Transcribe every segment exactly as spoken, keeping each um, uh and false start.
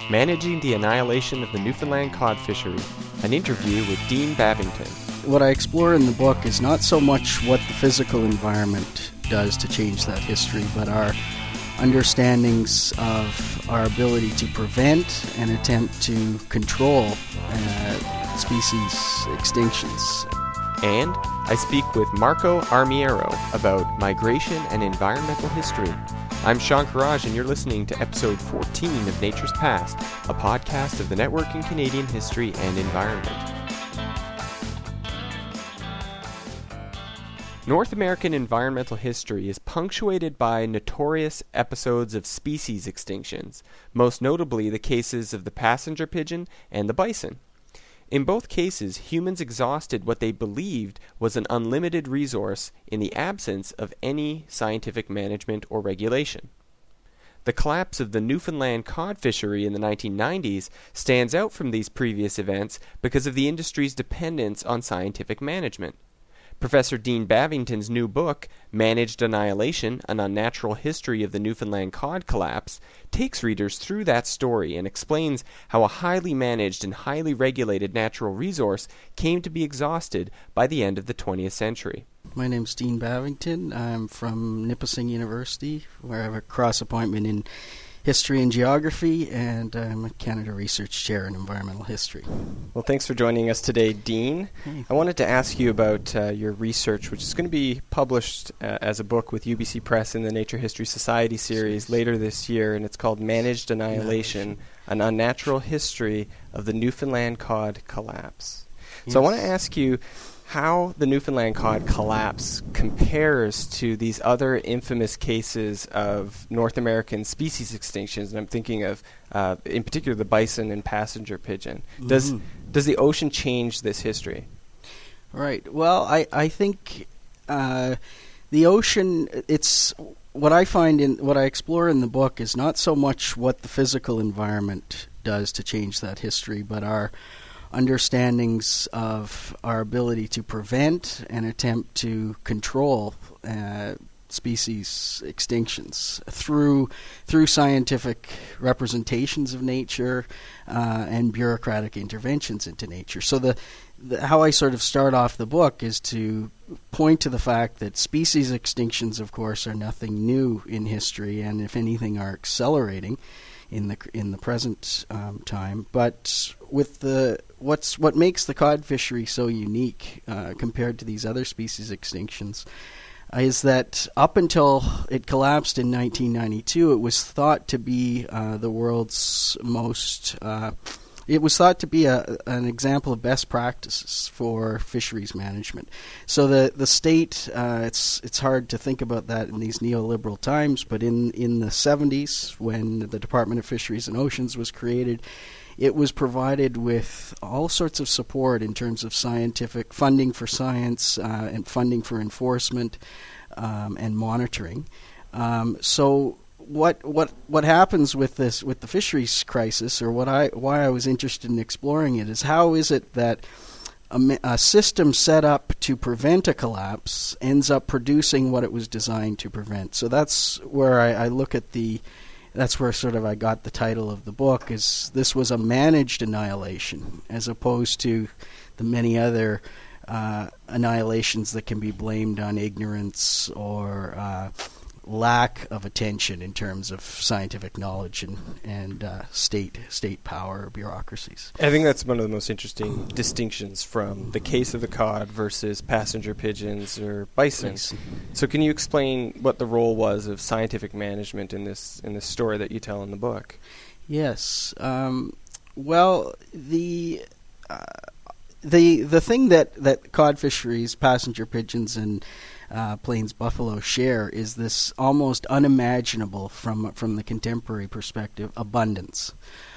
Managing the Annihilation of the Newfoundland Cod Fishery, an interview with Dean Babington. What I explore in the book is not so much what the physical environment does to change that history, but our understandings of our ability to prevent and attempt to control uh, species extinctions. And I speak with Marco Armiero about migration and environmental history. I'm Sean Courage, and you're listening to episode fourteen of Nature's Past, a podcast of the Network in Canadian History and Environment. North American environmental history is punctuated by notorious episodes of species extinctions, most notably the cases of the passenger pigeon and the bison. In both cases, humans exhausted what they believed was an unlimited resource in the absence of any scientific management or regulation. The collapse of the Newfoundland cod fishery in the nineteen nineties stands out from these previous events because of the industry's dependence on scientific management. Professor Dean Babington's new book, Managed Annihilation, An Unnatural History of the Newfoundland Cod Collapse, takes readers through that story and explains how a highly managed and highly regulated natural resource came to be exhausted by the end of the twentieth century. My name's Dean Babington. I'm from Nipissing University, where I have a cross appointment in History and Geography, and I'm a Canada Research Chair in Environmental History. Well, thanks for joining us today, Dean. Hey. I wanted to ask you about uh, your research, which is going to be published uh, as a book with U B C Press in the Nature History Society series later this year, and it's called Managed Annihilation, An Unnatural History of the Newfoundland Cod Collapse. Yes. So I want to ask you how the Newfoundland cod collapse compares to these other infamous cases of North American species extinctions, and I'm thinking of, uh, in particular, the bison and passenger pigeon. Does Mm-hmm. does the ocean change this history? Right. Well, I, I think uh, the ocean, it's what I find in what I explore in the book is not so much what the physical environment does to change that history, but our understandings of our ability to prevent and attempt to control uh, species extinctions through through scientific representations of nature uh, and bureaucratic interventions into nature. So the, the how I sort of start off the book is to point to the fact that species extinctions, of course, are nothing new in history, and if anything, are accelerating in the in the present um, time. But with the what's what makes the cod fishery so unique uh, compared to these other species extinctions uh, is that up until it collapsed in nineteen ninety-two, it was thought to be uh, the world's most uh, it was thought to be a, an example of best practices for fisheries management. So the the state, uh, it's it's hard to think about that in these neoliberal times, but in, in the seventies, when the Department of Fisheries and Oceans was created, it was provided with all sorts of support in terms of scientific funding for science uh, and funding for enforcement um, and monitoring. Um, so What what what happens with this with the fisheries crisis, or what I why I was interested in exploring it, is how is it that a, a system set up to prevent a collapse ends up producing what it was designed to prevent. So that's where I, I look at the that's where sort of I got the title of the book, is this was a managed annihilation as opposed to the many other uh, annihilations that can be blamed on ignorance or uh, lack of attention in terms of scientific knowledge and and uh, state state power or bureaucracies. I think that's one of the most interesting distinctions from the case of the cod versus passenger pigeons or bison. Bison. So can you explain what the role was of scientific management in this in this story that you tell in the book? Yes. Um, well, the uh, the the thing that, that cod fisheries, passenger pigeons, and Uh, plains buffalo share is this almost unimaginable from from the contemporary perspective abundance.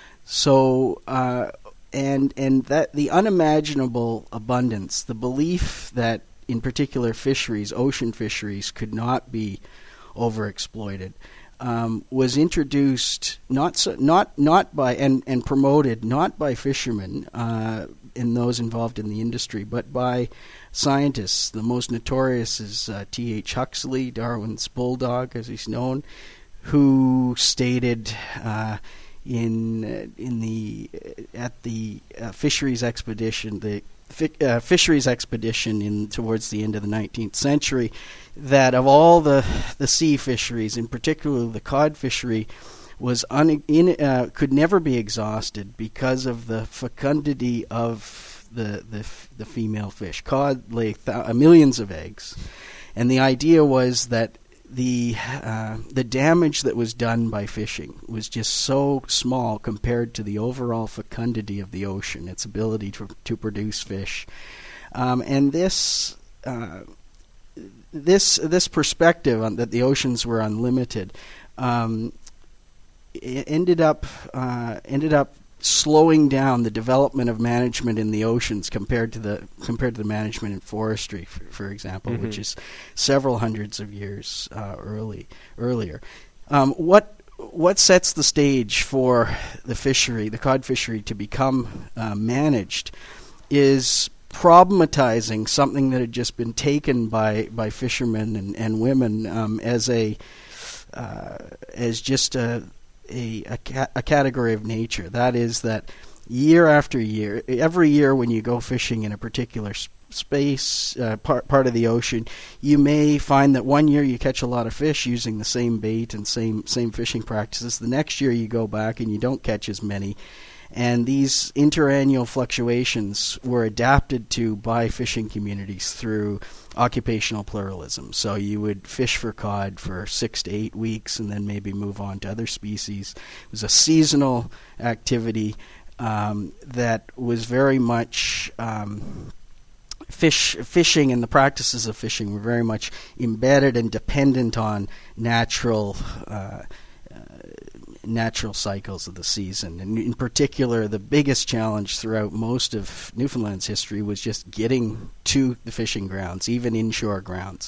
So uh, and and that the unimaginable abundance, the belief that in particular fisheries, ocean fisheries, could not be overexploited, um, was introduced not so, not not by and, and promoted not by fishermen uh, and those involved in the industry, but by scientists. The most notorious is uh, T H Huxley, Darwin's bulldog, as he's known, who stated uh, in uh, in the uh, at the uh, fisheries expedition, the fi- uh, fisheries expedition in towards the end of the nineteenth century, that of all the the sea fisheries, in particular the cod fishery, was un- in, uh, could never be exhausted because of the fecundity of the the, f- the female fish. Cod lay th- millions of eggs, and the idea was that the uh, the damage that was done by fishing was just so small compared to the overall fecundity of the ocean, its ability to to produce fish, um, and this uh, this this perspective on that the oceans were unlimited um, it ended up uh, ended up slowing down the development of management in the oceans compared to the compared to the management in forestry, for, for example, mm-hmm. which is several hundreds of years uh, early earlier. Um, what what sets the stage for the fishery, the cod fishery, to become uh, managed is problematizing something that had just been taken by, by fishermen and, and women um, as a uh, as just a A, a, ca- a category of nature. That is that year after year, every year when you go fishing in a particular s- space, uh, part part of the ocean, you may find that one year you catch a lot of fish using the same bait and same same fishing practices. The next year you go back and you don't catch as many. And these interannual fluctuations were adapted to by fishing communities through occupational pluralism. So you would fish for cod for six to eight weeks and then maybe move on to other species. It was a seasonal activity um, that was very much um, fish fishing, and the practices of fishing were very much embedded and dependent on natural uh, natural cycles of the season. And in particular, the biggest challenge throughout most of Newfoundland's history was just getting to the fishing grounds, even inshore grounds,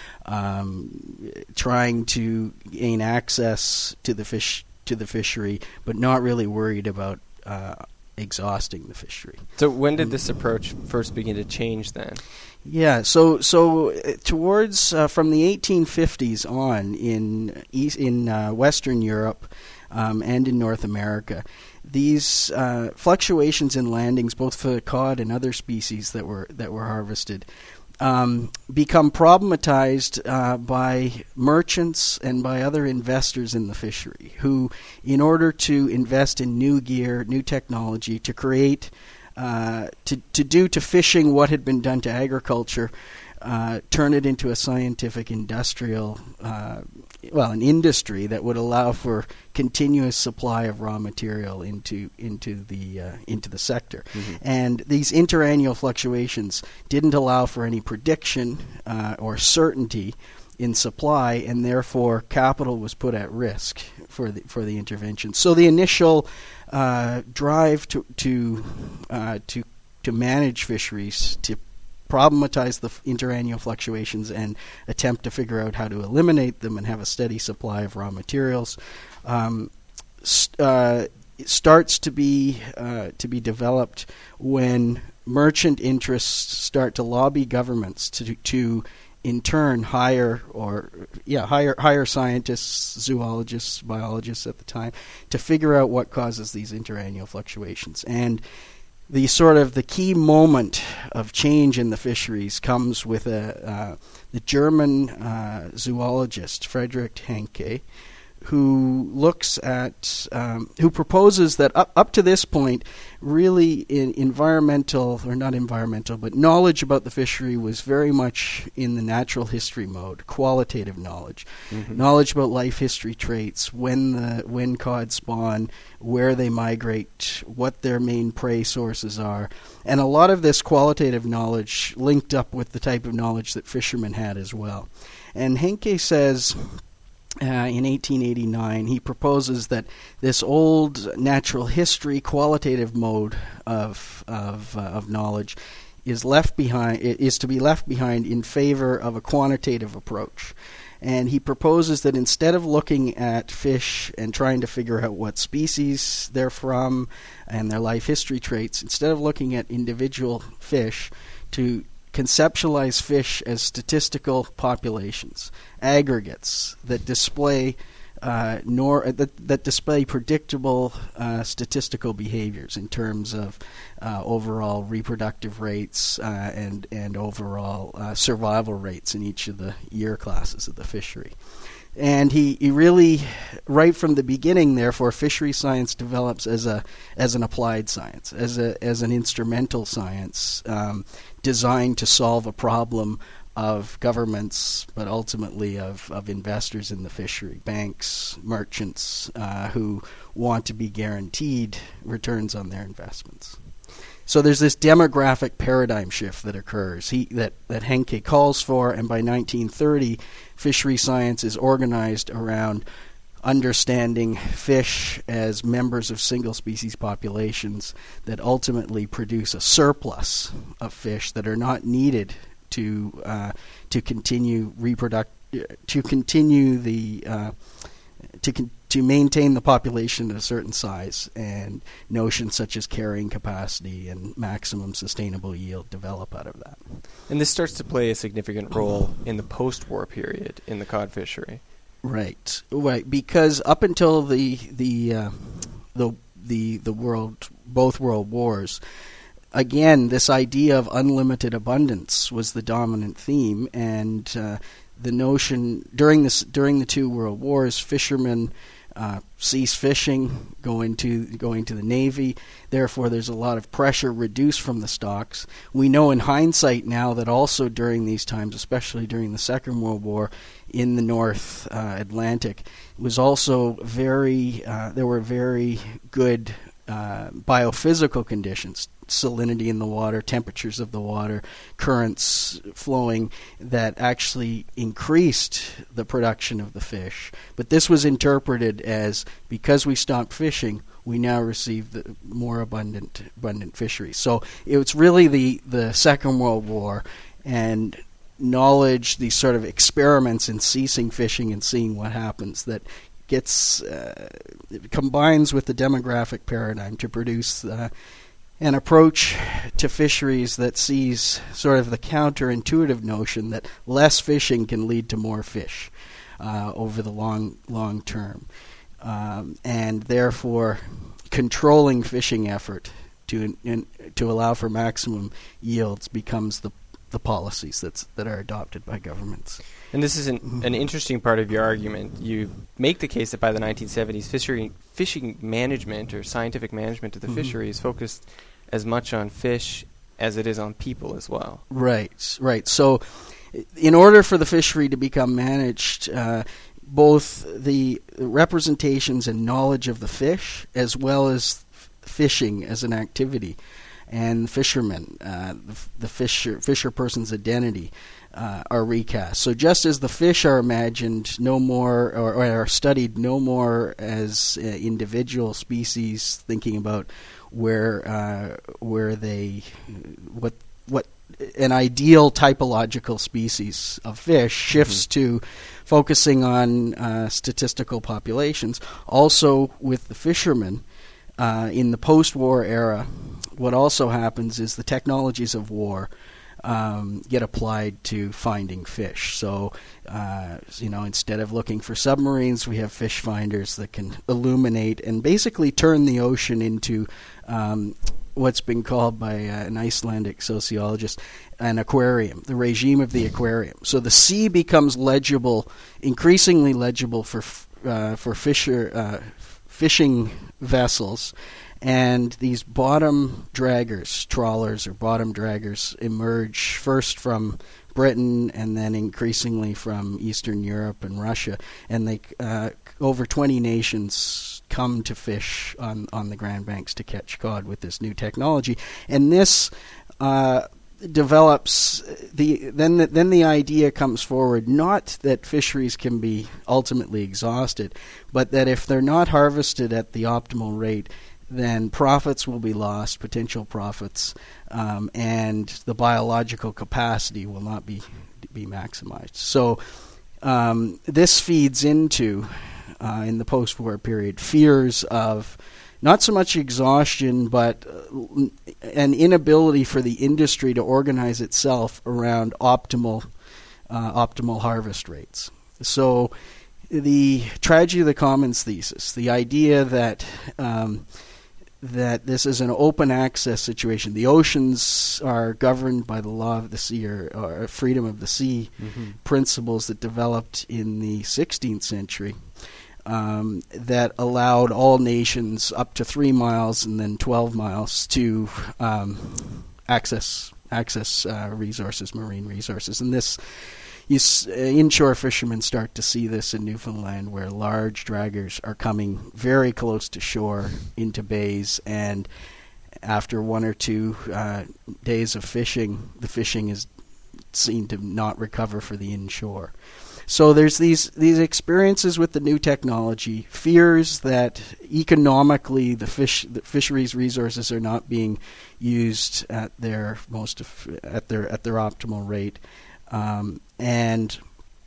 um, trying to gain access to the fish to the fishery, but not really worried about uh, exhausting the fishery. So when did this approach first begin to change then? Yeah, so so towards uh, from the eighteen fifties on in East, in uh, Western Europe um, and in North America, these uh, fluctuations in landings, both for cod and other species that were that were harvested, um, become problematized uh, by merchants and by other investors in the fishery, who, in order to invest in new gear, new technology, to create Uh, to to do to fishing what had been done to agriculture, uh, turn it into a scientific, industrial, uh, well, an industry that would allow for continuous supply of raw material into into the uh, into the sector. Mm-hmm. And these interannual fluctuations didn't allow for any prediction uh, or certainty in supply, and therefore capital was put at risk for the for the intervention. So the initial uh, drive to to uh, to to manage fisheries, to problematize the interannual fluctuations and attempt to figure out how to eliminate them and have a steady supply of raw materials, um, st- uh, starts to be uh, to be developed when merchant interests start to lobby governments to to in turn hire or yeah hire hire scientists, zoologists, biologists at the time to figure out what causes these interannual fluctuations. And the sort of the key moment of change in the fisheries comes with a uh, the German uh, zoologist Friedrich Henke, who looks at um, who proposes that up up to this point, really in environmental or not environmental, but knowledge about the fishery was very much in the natural history mode, qualitative knowledge, mm-hmm. knowledge about life history traits, when the when cod spawn, where they migrate, what their main prey sources are, and a lot of this qualitative knowledge linked up with the type of knowledge that fishermen had as well. And Henke says, Uh, in eighteen eighty-nine, he proposes that this old natural history qualitative mode of of, uh, of knowledge is left behind is to be left behind in favor of a quantitative approach. And he proposes that instead of looking at fish and trying to figure out what species they're from and their life history traits, instead of looking at individual fish, to conceptualize fish as statistical populations, aggregates that display uh, nor uh, that, that display predictable uh, statistical behaviors in terms of uh, overall reproductive rates uh, and and overall uh, survival rates in each of the year classes of the fishery. And he, he really, right from the beginning, therefore, fishery science develops as a as an applied science, as a as an instrumental science um, designed to solve a problem of governments, but ultimately of, of investors in the fishery, banks, merchants, uh, who want to be guaranteed returns on their investments. So there's this demographic paradigm shift that occurs he, that, that Henke calls for, and by nineteen thirty, fishery science is organized around understanding fish as members of single-species populations that ultimately produce a surplus of fish that are not needed to uh, to continue reproduct to continue the uh, to con- to maintain the population at a certain size, and notions such as carrying capacity and maximum sustainable yield develop out of that. And this starts to play a significant role in the post-war period in the cod fishery. Right, right. Because up until the the uh, the the the world both world wars, again, this idea of unlimited abundance was the dominant theme, and uh, the notion during this during the two world wars, fishermen uh, cease fishing, go into going to the Navy. Therefore, there's a lot of pressure reduced from the stocks. We know in hindsight now that also during these times, especially during the Second World War, in the North uh, Atlantic, it was also very uh, there were very good uh, biophysical conditions. Salinity in the water, temperatures of the water, currents flowing that actually increased the production of the fish. But this was interpreted as, because we stopped fishing, we now receive the more abundant abundant fisheries. So it's really the, the Second World War and knowledge, these sort of experiments in ceasing fishing and seeing what happens, that gets uh, combines with the demographic paradigm to produce uh, an approach to fisheries that sees sort of the counterintuitive notion that less fishing can lead to more fish uh, over the long long term, um, and therefore controlling fishing effort to in, to allow for maximum yields becomes the the policies that's that are adopted by governments. And this is an, an interesting part of your argument. You make the case that by the nineteen seventies, fishery, fishing management or scientific management of the mm-hmm. fishery is focused as much on fish as it is on people as well. Right, right. So in order for the fishery to become managed, uh, both the representations and knowledge of the fish, as well as f- fishing as an activity, and fishermen, uh, the, the fisher, fisher person's identity, uh, are recast. So just as the fish are imagined no more, or, or are studied no more as uh, individual species, thinking about where uh, where they what what an ideal typological species of fish shifts mm-hmm. to focusing on uh, statistical populations. Also with the fishermen, uh, in the post-war era, what also happens is the technologies of war um, get applied to finding fish. So, uh, you know, instead of looking for submarines, we have fish finders that can illuminate and basically turn the ocean into um, what's been called by uh, an Icelandic sociologist an aquarium, the regime of the aquarium. So the sea becomes legible, increasingly legible for f- uh, for fisher uh, fishing vessels. And these bottom draggers, trawlers or bottom draggers, emerge first from Britain and then increasingly from Eastern Europe and Russia. And they uh, over twenty nations come to fish on, on the Grand Banks to catch cod with this new technology. And this uh, develops the then the, then the idea comes forward, not that fisheries can be ultimately exhausted, but that if they're not harvested at the optimal rate, then profits will be lost, potential profits, um, and the biological capacity will not be be maximized. So um, this feeds into, uh, in the post-war period, fears of not so much exhaustion, but uh, an inability for the industry to organize itself around optimal uh, optimal harvest rates. So the tragedy of the commons thesis, the idea that um, that this is an open access situation. The oceans are governed by the law of the sea, or, or freedom of the sea mm-hmm. principles that developed in the sixteenth century. Um, that allowed all nations up to three miles and then twelve miles to um, access access uh, resources, marine resources. And this, you s- uh, inshore fishermen start to see this in Newfoundland, where large draggers are coming very close to shore into bays, and after one or two uh, days of fishing, the fishing is seen to not recover for the inshore. So there's these these experiences with the new technology, fears that economically the fish the fisheries resources are not being used at their most at their at their optimal rate, um, and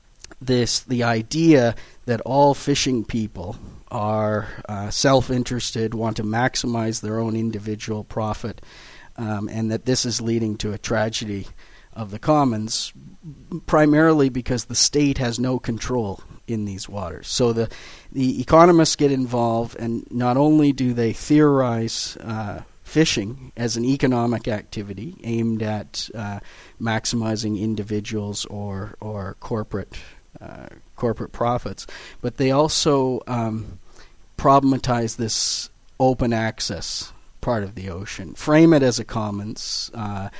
this the idea that all fishing people are uh, self-interested, want to maximize their own individual profit, um, and that this is leading to a tragedy of the commons, primarily because the state has no control in these waters. So the the economists get involved, and not only do they theorize uh, fishing as an economic activity aimed at uh, maximizing individuals or or corporate uh, corporate profits, but they also um, problematize this open access part of the ocean, frame it as a commons, uh,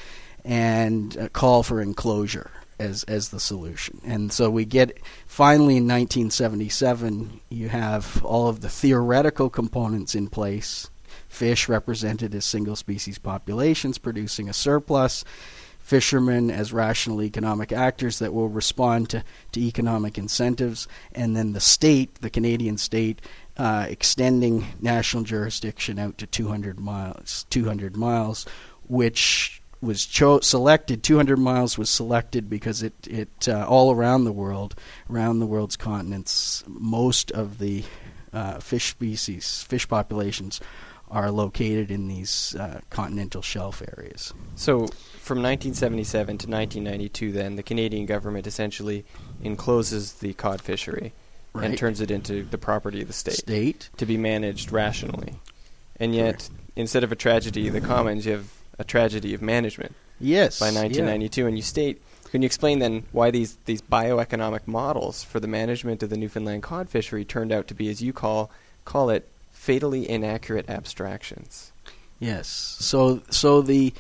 and uh, call for enclosure as as the solution. And so we get, finally in nineteen seventy-seven, you have all of the theoretical components in place. Fish represented as single species populations producing a surplus, fishermen as rational economic actors that will respond to, to economic incentives, and then the state, the Canadian state, uh, extending national jurisdiction out to two hundred miles, two hundred miles, which was cho- selected. two hundred miles was selected because it, it uh, all around the world, around the world's continents, most of the uh, fish species, fish populations, are located in these uh, continental shelf areas. So from nineteen seventy-seven to nineteen ninety-two, then, the Canadian government essentially encloses the cod fishery right. and turns it into the property of the state, state. to be managed rationally. And yet, right. instead of a tragedy of the commons, you have a tragedy of management. Yes. By nineteen ninety-two. Yeah. And you state, can you explain then why these, these bioeconomic models for the management of the Newfoundland cod fishery turned out to be, as you call call it, fatally inaccurate abstractions? Yes. So so the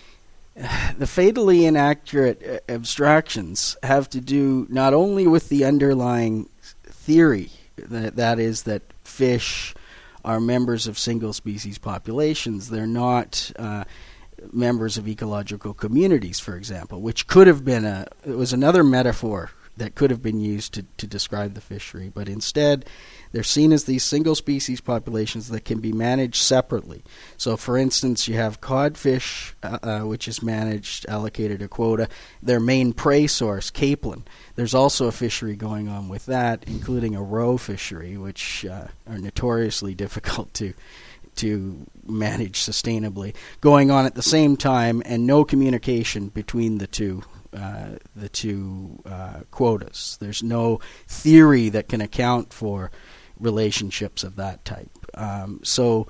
the fatally inaccurate abstractions have to do not only with the underlying theory, that that is that fish are members of single species populations. They're not uh, members of ecological communities, for example, which could have been a it was another metaphor that could have been used to, to describe the fishery, but instead they're seen as these single species populations that can be managed separately. So, for instance, you have codfish, uh, uh, which is managed, allocated a quota. Their main prey source, capelin. There's also a fishery going on with that, including a roe fishery, which uh, are notoriously difficult to to manage sustainably, going on at the same time, and no communication between the two. Uh, the two uh, quotas. There's no theory that can account for relationships of that type. Um, so,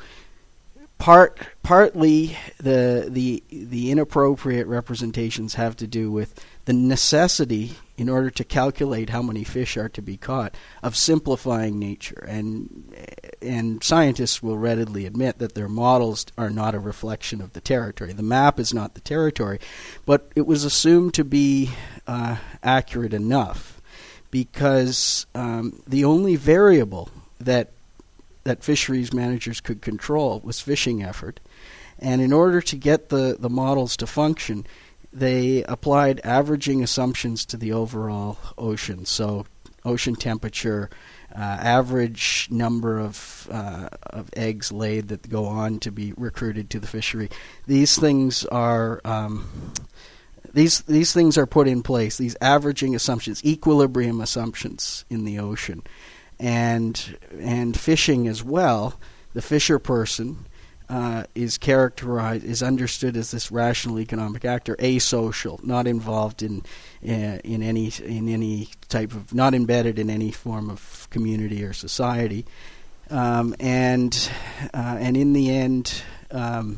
part partly the the the inappropriate representations have to do with the necessity, in order to calculate how many fish are to be caught, of simplifying nature. And and scientists will readily admit that their models are not a reflection of the territory. The map is not the territory, but it was assumed to be uh, accurate enough, because um, the only variable that that fisheries managers could control was fishing effort. And in order to get the, the models to function, they applied averaging assumptions to the overall ocean. So ocean temperature, uh, average number of uh, of eggs laid that go on to be recruited to the fishery. These things are um, these these things are put in place. These averaging assumptions, equilibrium assumptions in the ocean, and and fishing as well. The fisher person uh, is characterized, is understood as this rational economic actor, asocial, not involved in uh, in any in any type of, not embedded in any form of community or society, um, and uh, and in the end, um,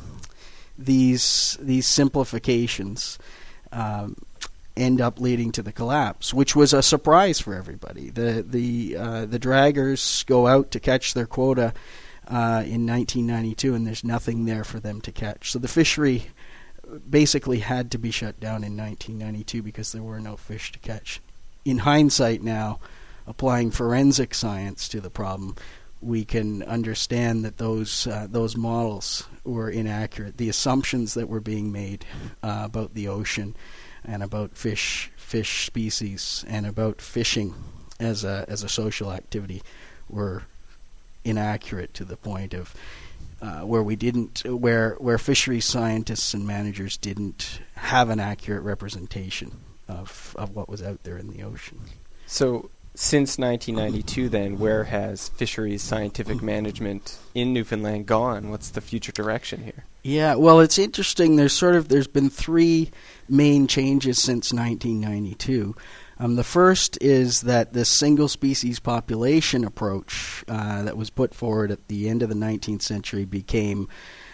these these simplifications Um, end up leading to the collapse, which was a surprise for everybody. The the uh, the draggers go out to catch their quota uh, in nineteen ninety-two, and there's nothing there for them to catch. So the fishery basically had to be shut down in nineteen ninety-two because there were no fish to catch. In hindsight now, applying forensic science to the problem, we can understand that those uh, those models were inaccurate. The assumptions that were being made uh, about the ocean and about fish fish species and about fishing as a as a social activity were inaccurate to the point of uh, where we didn't where where fisheries scientists and managers didn't have an accurate representation of of what was out there in the ocean. So since nineteen ninety-two, then, where has fisheries scientific management in Newfoundland gone? What's the future direction here? Yeah, well, it's interesting. There's sort of there's been three main changes since nineteen ninety-two. Um, the first is that the single species population approach uh, that was put forward at the end of the nineteenth century became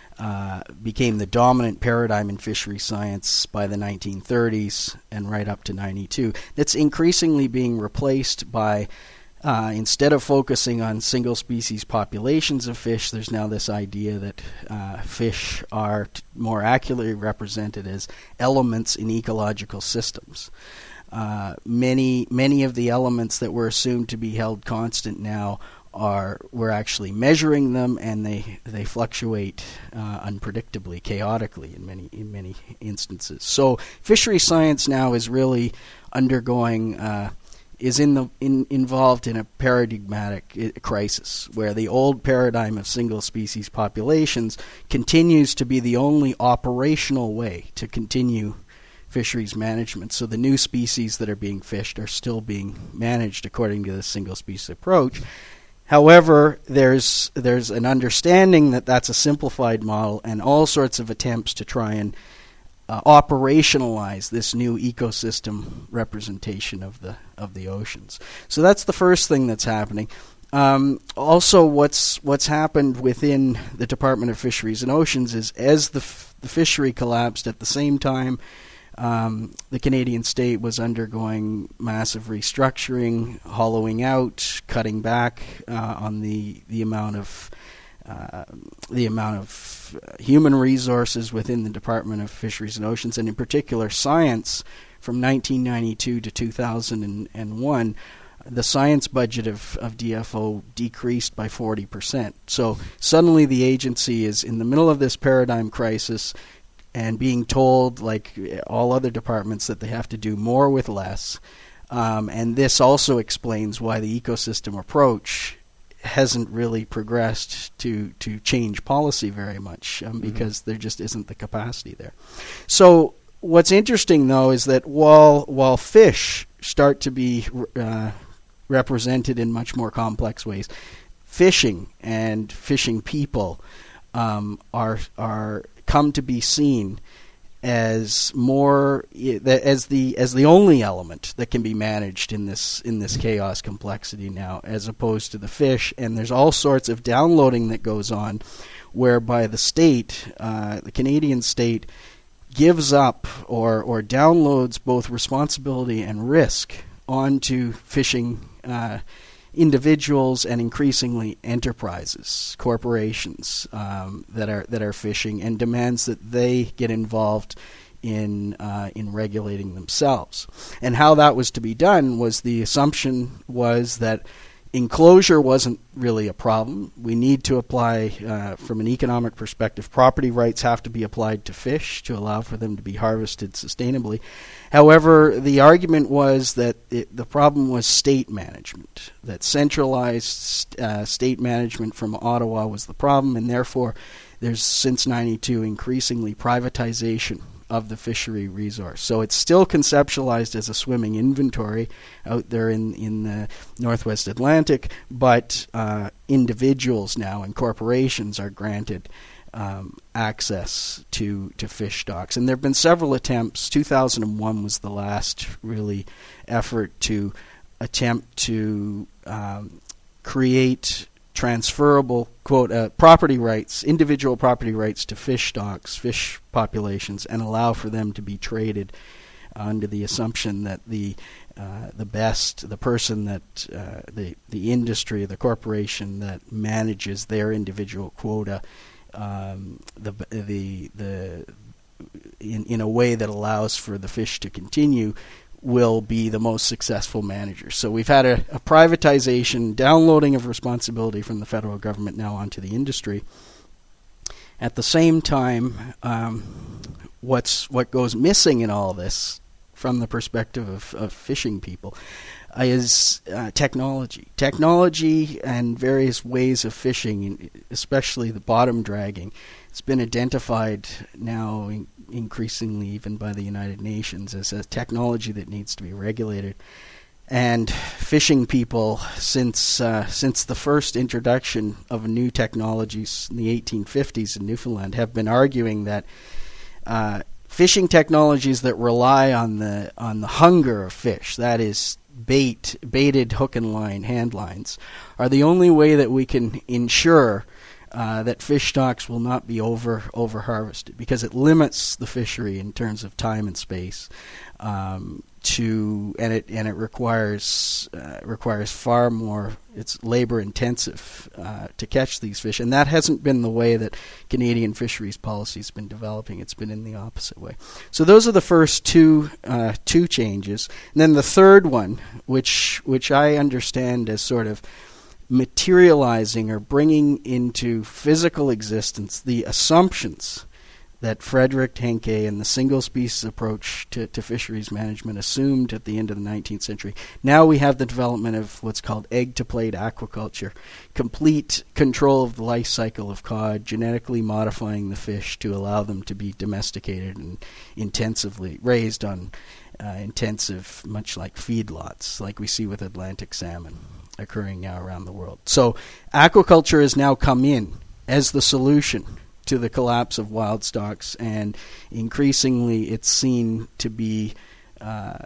uh, became the dominant paradigm in fishery science by the nineteen thirties and right up to ninety-two. That's increasingly being replaced by, uh, instead of focusing on single species populations of fish, there's now this idea that uh, fish are t- more accurately represented as elements in ecological systems. Uh, many many of the elements that were assumed to be held constant now are we're actually measuring them, and they they fluctuate uh, unpredictably, chaotically in many in many instances. So fishery science now is really undergoing uh, is in the in, involved in a paradigmatic I- crisis where the old paradigm of single species populations continues to be the only operational way to continue fisheries management. So the new species that are being fished are still being managed according to the single species approach. However, there's there's an understanding that that's a simplified model, and all sorts of attempts to try and uh, operationalize this new ecosystem representation of the of the oceans. So that's the first thing that's happening. Um, also, what's what's happened within the Department of Fisheries and Oceans is as the f- the fishery collapsed at the same time. Um, the Canadian state was undergoing massive restructuring, hollowing out, cutting back uh, on the the amount of uh, the amount of human resources within the Department of Fisheries and Oceans, and in particular science. From nineteen ninety-two to two thousand one, the science budget of, of D F O decreased by forty percent. So suddenly the agency is in the middle of this paradigm crisis, and being told, like all other departments, that they have to do more with less. Um, and this also explains why the ecosystem approach hasn't really progressed to, to change policy very much, um, mm-hmm. because there just isn't the capacity there. So what's interesting, though, is that while while fish start to be uh, represented in much more complex ways, fishing and fishing people um, are are come to be seen as more as the as the only element that can be managed in this in this chaos complexity now, as opposed to the fish. And there's all sorts of downloading that goes on, whereby the state, uh, the Canadian state, gives up or or downloads both responsibility and risk onto fishing Uh, individuals and increasingly enterprises, corporations um, that are that are fishing, and demands that they get involved in uh, in regulating themselves. And how that was to be done was the assumption was that enclosure wasn't really a problem. We need to apply, uh, from an economic perspective, property rights have to be applied to fish to allow for them to be harvested sustainably. However, the argument was that it, the problem was state management, that centralized uh, state management from Ottawa was the problem, and therefore there's, since ninety-two, increasingly privatization of the fishery resource. So it's still conceptualized as a swimming inventory out there in, in the Northwest Atlantic, but uh, individuals now and corporations are granted um, access to, to fish stocks. And there have been several attempts. two thousand one was the last really effort to attempt to um, create transferable quote uh, property rights, individual property rights to fish stocks, fish populations, and allow for them to be traded under the assumption that the uh, the best, the person that uh, the the industry, the corporation that manages their individual quota, um, the the the in in a way that allows for the fish to continue, will be the most successful manager. So we've had a, a privatization, downloading of responsibility from the federal government now onto the industry. At the same time, um, what's what goes missing in all this, from the perspective of, of fishing people, uh, is uh, technology. Technology and various ways of fishing, especially the bottom dragging, has been identified now in, increasingly even by the United Nations as a technology that needs to be regulated. And fishing people, since uh, since the first introduction of new technologies in the eighteen fifties in Newfoundland, have been arguing that uh, fishing technologies that rely on the on the hunger of fish, that is bait, baited hook and line, hand lines, are the only way that we can ensure uh, that fish stocks will not be over over harvested, because it limits the fishery in terms of time and space. Um, to and it and it requires uh, requires far more. It's labor intensive uh, to catch these fish, and that hasn't been the way that Canadian fisheries policy has been developing. It's been in the opposite way. So those are the first two uh, two changes, and then the third one, which which I understand as sort of materializing or bringing into physical existence the assumptions that Frederick Henke and the single-species approach to, to fisheries management assumed at the end of the nineteenth century. Now we have the development of what's called egg-to-plate aquaculture, complete control of the life cycle of cod, genetically modifying the fish to allow them to be domesticated and intensively raised on uh, intensive, much like feedlots, like we see with Atlantic salmon occurring now around the world. So aquaculture has now come in as the solution to the collapse of wild stocks, and increasingly it's seen to be uh,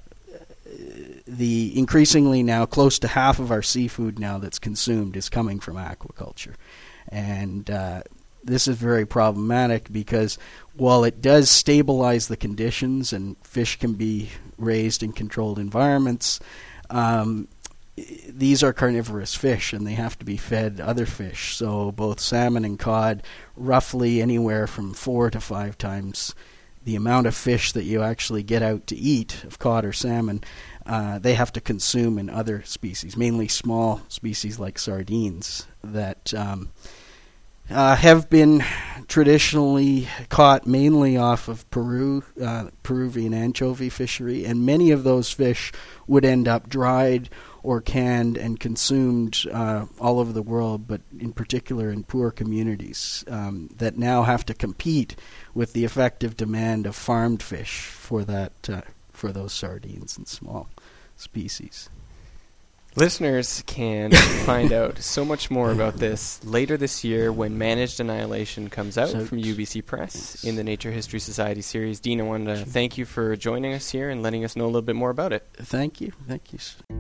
the increasingly now close to half of our seafood now that's consumed is coming from aquaculture. And uh, this is very problematic, because while it does stabilize the conditions and fish can be raised in controlled environments, um, these are carnivorous fish, and they have to be fed other fish. So both salmon and cod, roughly anywhere from four to five times the amount of fish that you actually get out to eat of cod or salmon, uh, they have to consume in other species, mainly small species like sardines that um, uh, have been traditionally caught mainly off of Peru, uh, Peruvian anchovy fishery, and many of those fish would end up dried or canned and consumed uh, all over the world, but in particular in poor communities um, that now have to compete with the effective demand of farmed fish for that uh, for those sardines and small species. Listeners can find out so much more about this later this year when Managed Annihilation comes out so from U B C Press in the Nature History Society series. Dean, I wanted to thank you for joining us here and letting us know a little bit more about it. Thank you. Thank you.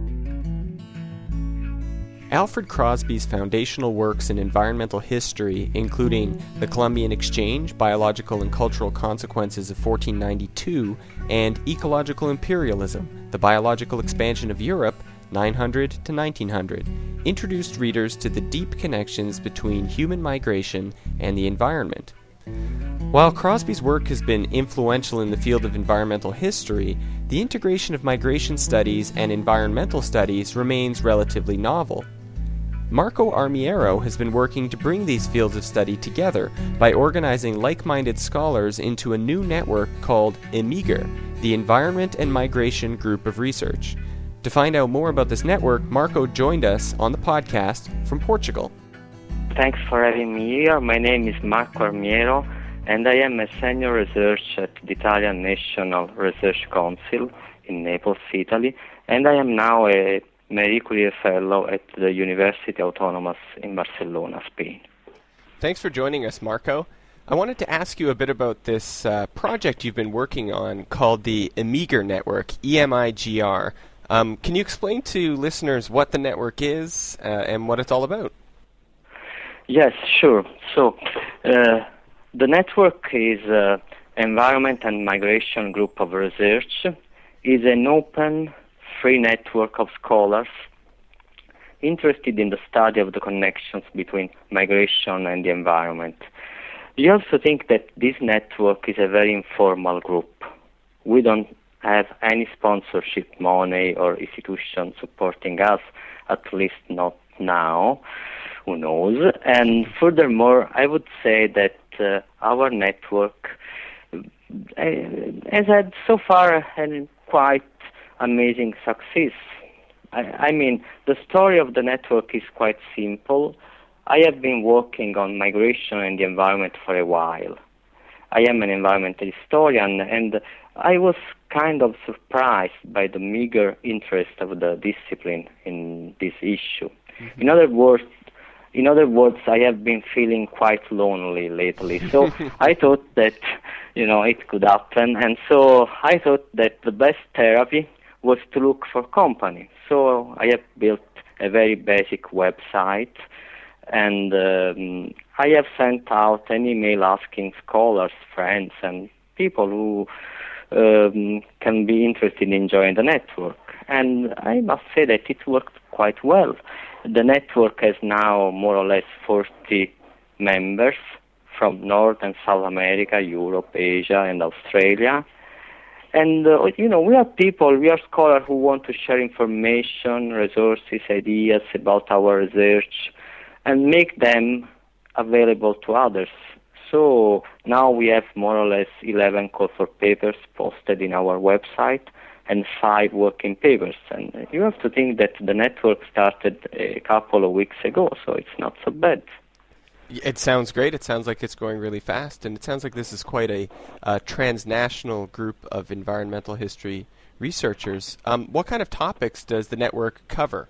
Alfred Crosby's foundational works in environmental history, including The Columbian Exchange, Biological and Cultural Consequences of fourteen ninety-two, and Ecological Imperialism, The Biological Expansion of Europe, nine hundred to nineteen hundred, introduced readers to the deep connections between human migration and the environment. While Crosby's work has been influential in the field of environmental history, the integration of migration studies and environmental studies remains relatively novel. Marco Armiero has been working to bring these fields of study together by organizing like-minded scholars into a new network called EMIGR, the Environment and Migration Group of Research. To find out more about this network, Marco joined us on the podcast from Portugal. Thanks for having me here. My name is Marco Armiero, and I am a senior researcher at the Italian National Research Council in Naples, Italy, and I am now a Marie Curie Fellow at the University Autonomous in Barcelona, Spain. Thanks for joining us, Marco. I wanted to ask you a bit about this uh, project you've been working on called the EMIGR Network, E M I G R. Um, can you explain to listeners what the network is uh, and what it's all about? Yes, sure. So, uh, the network is uh, Environment and Migration Group of Research. Is an open, free network of scholars interested in the study of the connections between migration and the environment. We also think that this network is a very informal group. We don't have any sponsorship money or institution supporting us, at least not now. Who knows? And furthermore, I would say that uh, our network uh, has had so far a quite amazing success. I, I mean, the story of the network is quite simple. I have been working on migration and the environment for a while. I am an environmental historian, and I was kind of surprised by the meager interest of the discipline in this issue. Mm-hmm. In other words, in other words, I have been feeling quite lonely lately. So I thought that, you know, it could happen, and so I thought that the best therapy was to look for company. So I have built a very basic website, and um, I have sent out an email asking scholars, friends, and people who um, can be interested in joining the network. And I must say that it worked quite well. The network has now more or less forty members from North and South America, Europe, Asia, and Australia. And, uh, you know, we are people, we are scholars who want to share information, resources, ideas about our research, and make them available to others. So now we have more or less eleven call for papers posted in our website and five working papers. And you have to think that the network started a couple of weeks ago, so it's not so bad. It sounds great. It sounds like it's going really fast, and it sounds like this is quite a uh, transnational group of environmental history researchers. Um, what kind of topics does the network cover?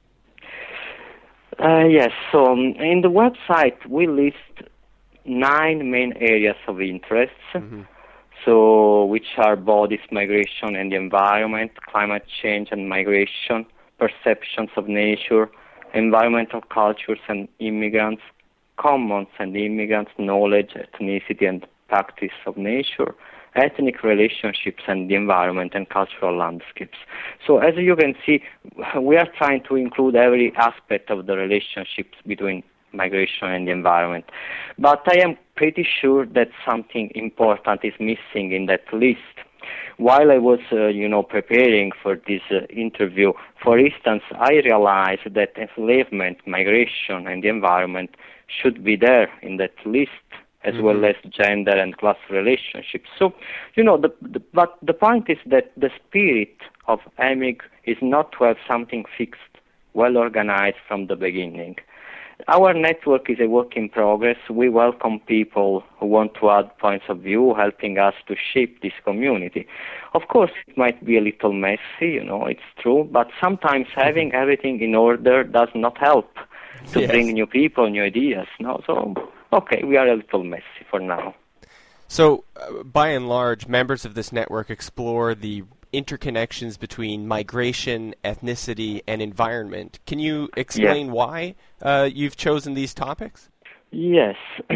Uh, yes, so um, in the website we list nine main areas of interest, mm-hmm. so which are bodies, migration and the environment, climate change and migration, perceptions of nature, environmental cultures and immigrants, commons and immigrants, knowledge, ethnicity and practice of nature, ethnic relationships and the environment and cultural landscapes. So as you can see, we are trying to include every aspect of the relationships between migration and the environment. But I am pretty sure that something important is missing in that list. While I was, uh, you know, preparing for this uh, interview, for instance, I realized that enslavement, migration, and the environment should be there in that list, as mm-hmm. well as gender and class relationships. So, you know, the, the, but the point is that the spirit of EMIG is not to have something fixed, well organized from the beginning. Our network is a work in progress. We welcome people who want to add points of view, helping us to shape this community. Of course, it might be a little messy, you know, it's true, but sometimes having everything in order does not help to yes. bring new people, new ideas. No, so, okay, we are a little messy for now. So, uh, by and large, members of this network explore the interconnections between migration, ethnicity, and environment. Can you explain yeah. why uh, you've chosen these topics? Yes.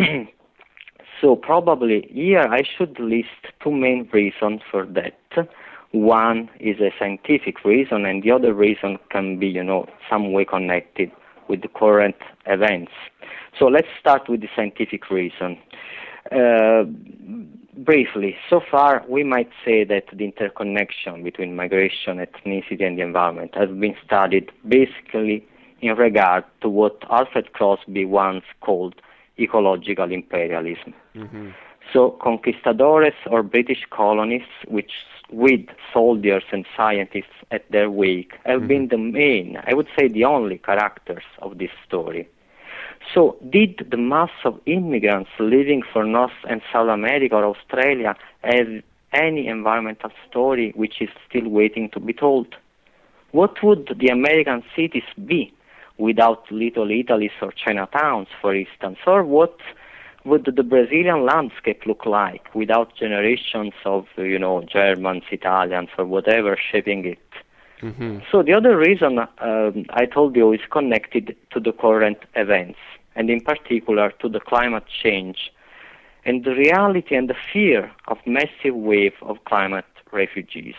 So probably here I should list two main reasons for that. One is a scientific reason, and the other reason can be, you know, some way connected with the current events. So let's start with the scientific reason. Uh, briefly, so far we might say that the interconnection between migration, ethnicity, and the environment has been studied basically in regard to what Alfred Crosby once called ecological imperialism. Mm-hmm. So conquistadores or British colonists, which with soldiers and scientists at their wake, have mm-hmm. been the main, I would say the only characters of this story. So did the mass of immigrants living for North and South America or Australia have any environmental story which is still waiting to be told? What would the American cities be without Little Italy's or Chinatowns, for instance? Or what would the Brazilian landscape look like without generations of, you know, Germans, Italians, or whatever shaping it? Mm-hmm. So the other reason um, I told you is connected to the current events, and in particular to the climate change, and the reality and the fear of massive wave of climate refugees.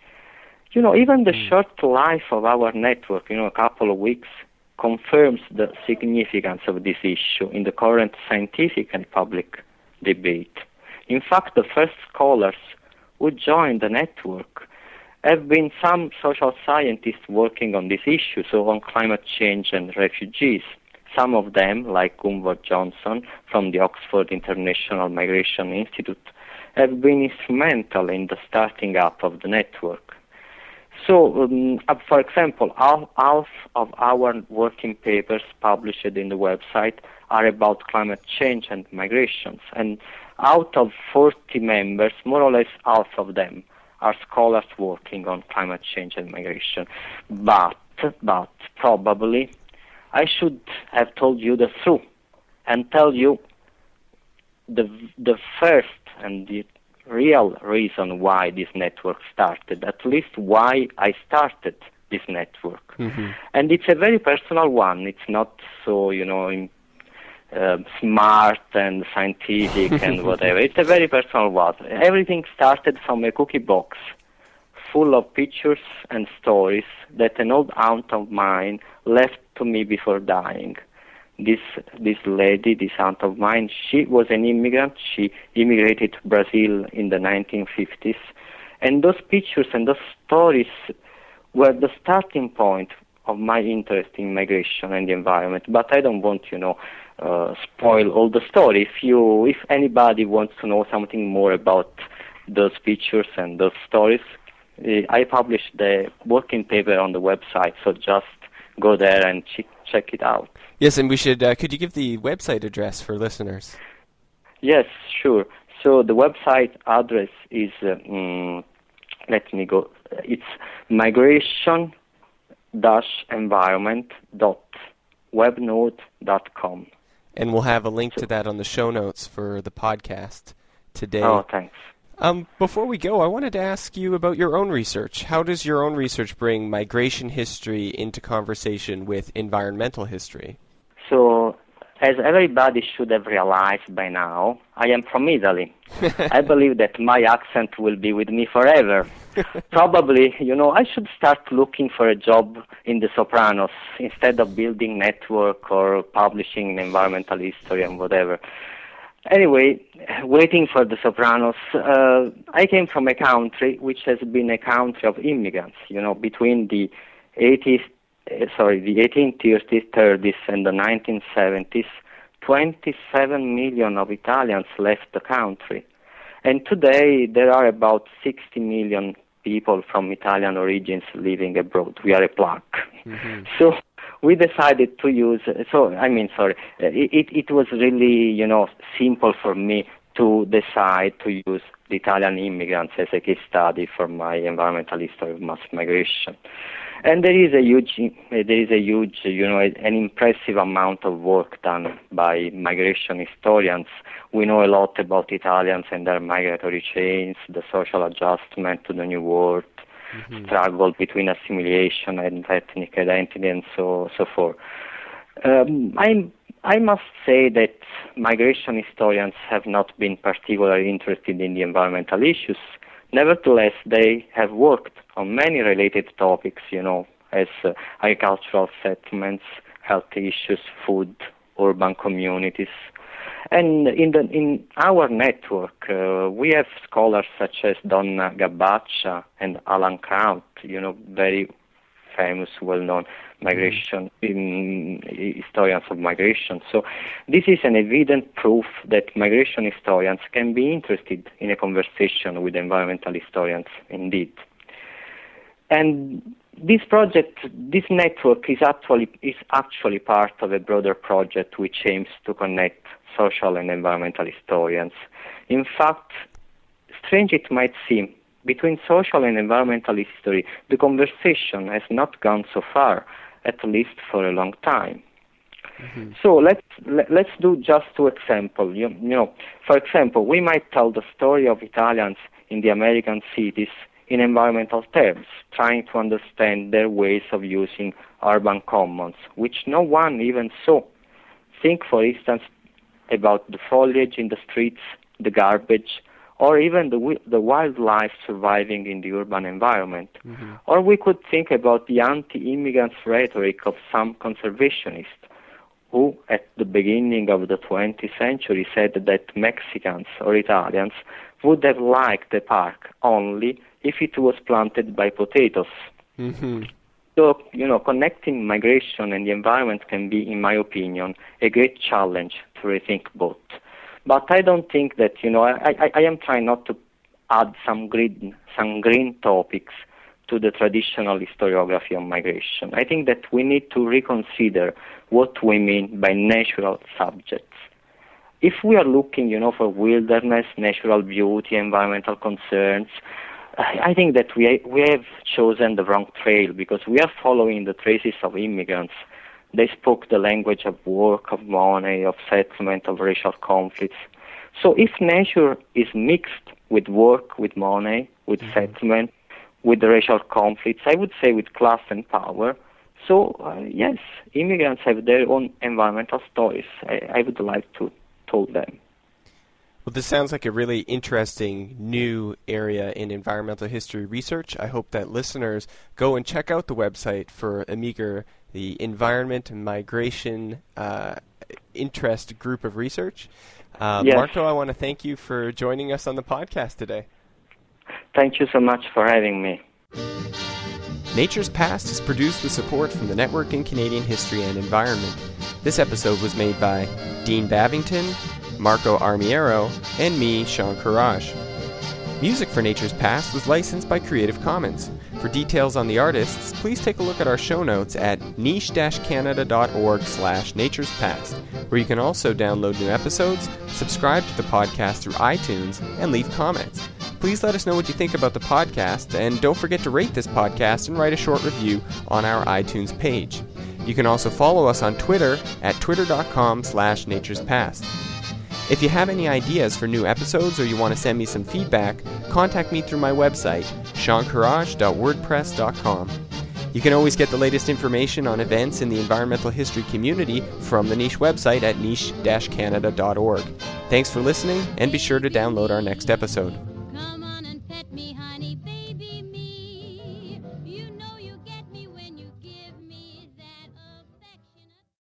You know, even the mm. short life of our network, you know, a couple of weeks, confirms the significance of this issue in the current scientific and public debate. In fact, the first scholars who joined the network have been some social scientists working on this issue, so on climate change and refugees. Some of them, like Gunvor Johnson from the Oxford International Migration Institute, have been instrumental in the starting up of the network. So, um, uh, for example, half, half of our working papers published in the website are about climate change and migrations, and out of forty members, more or less half of them are scholars working on climate change and migration. But, but probably, I should have told you the truth and tell you the the first and the real reason why this network started, at least why I started this network. Mm-hmm. And it's a very personal one. It's not so, you know, in, uh, smart and scientific and whatever. It's a very personal one. Everything started from a cookie box full of pictures and stories that an old aunt of mine left to me before dying. This this lady, this aunt of mine, she was an immigrant. She immigrated to Brazil in the nineteen fifties. And those pictures and those stories were the starting point of my interest in migration and the environment. But I don't want, you know, uh, spoil all the story. If you, if anybody wants to know something more about those pictures and those stories, uh, I published the working paper on the website, so just go there and ch- check it out. Yes, and we should, uh, could you give the website address for listeners? Yes, sure. So the website address is, uh, um, let me go, it's migration dash environment dot webnode dot com. And we'll have a link so, to that on the show notes for the podcast today. Oh, thanks. Um, before we go, I wanted to ask you about your own research. How does your own research bring migration history into conversation with environmental history? So, as everybody should have realized by now, I am from Italy. I believe that my accent will be with me forever. Probably, you know, I should start looking for a job in The Sopranos instead of building network or publishing in environmental history and whatever. Anyway, waiting for The Sopranos, uh, I came from a country which has been a country of immigrants. You know, between the eighties, uh, sorry, the eighteen thirties and the nineteen seventies, twenty-seven million of Italians left the country, and today there are about sixty million people from Italian origins living abroad. We are a plaque. Mm-hmm. So we decided to use, so, I mean, sorry, it, it was really, you know, simple for me to decide to use the Italian immigrants as a case study for my environmental history of mass migration. And there is a huge, there is a huge, you know, an impressive amount of work done by migration historians. We know a lot about Italians and their migratory chains, the social adjustment to the new world, mm-hmm. struggle between assimilation and ethnic identity, and so so forth. Um, I I must say that migration historians have not been particularly interested in the environmental issues. Nevertheless, they have worked on many related topics, you know, as uh, agricultural settlements, health issues, food, urban communities. And in the in our network, uh, we have scholars such as Donna Gabaccia and Alan Kraut, you know, very famous, well-known migration in, historians of migration. So this is an evident proof that migration historians can be interested in a conversation with environmental historians indeed. And this project, this network is actually is actually part of a broader project which aims to connect social and environmental historians. In fact, strange it might seem, between social and environmental history, the conversation has not gone so far, at least for a long time. Mm-hmm. So let's let, let's do just two examples. You, you know, for example, we might tell the story of Italians in the American cities in environmental terms, trying to understand their ways of using urban commons, which no one even saw. Think, for instance, about the foliage in the streets, the garbage, or even the the wildlife surviving in the urban environment. Mm-hmm. Or we could think about the anti-immigrant rhetoric of some conservationists, who at the beginning of the twentieth century said that Mexicans or Italians would have liked the park only if it was planted by potatoes. Mm-hmm. So, you know, connecting migration and the environment can be, in my opinion, a great challenge to rethink both. But I don't think that, you know, I, I, I am trying not to add some green, some green topics to the traditional historiography of migration. I think that we need to reconsider what we mean by natural subjects. If we are looking, you know, for wilderness, natural beauty, environmental concerns, I think that we we have chosen the wrong trail, because we are following the traces of immigrants. They spoke the language of work, of money, of settlement, of racial conflicts. So if nature is mixed with work, with money, with mm-hmm. settlement, with racial conflicts, I would say with class and power, so uh, yes, immigrants have their own environmental stories. I, I would like to tell them. Well, this sounds like a really interesting new area in environmental history research. I hope that listeners go and check out the website for EMIGR, the Environment and Migration uh, Interest Group of Research. Uh, yes. Marco, I want to thank you for joining us on the podcast today. Thank you so much for having me. Nature's Past is produced with support from the Network in Canadian History and Environment. This episode was made by Dean Babington, Marco Armiero, and me, Sean Courage. Music for Nature's Past was licensed by Creative Commons. For details on the artists, please take a look at our show notes at niche dash canada dot org slash nature's past, where you can also download new episodes, subscribe to the podcast through iTunes, and leave comments. Please let us know what you think about the podcast, and don't forget to rate this podcast and write a short review on our iTunes page. You can also follow us on Twitter at twitter dot com slash nature's past. If you have any ideas for new episodes or you want to send me some feedback, contact me through my website, sean courage dot wordpress dot com. You can always get the latest information on events in the environmental history community from the Niche website at niche dash canada dot org. Thanks for listening, and be sure to download our next episode.